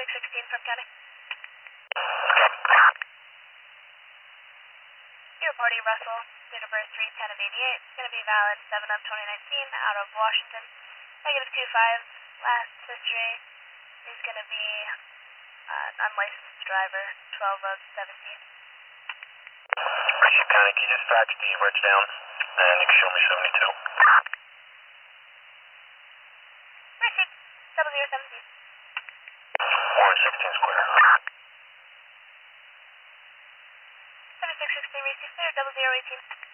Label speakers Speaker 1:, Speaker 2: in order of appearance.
Speaker 1: 7616 from County. You're reporting Russell, date of birth 310 of 88. It's going to be valid 7 of 2019 out of Washington. Negative 25. Last history is going to be unlicensed driver, 12 of 17.
Speaker 2: Richard County, can you just fax the reg down and you can show me 72?
Speaker 1: Received. 0017.
Speaker 2: Orange 16 square.
Speaker 1: 7616 received there, 0018.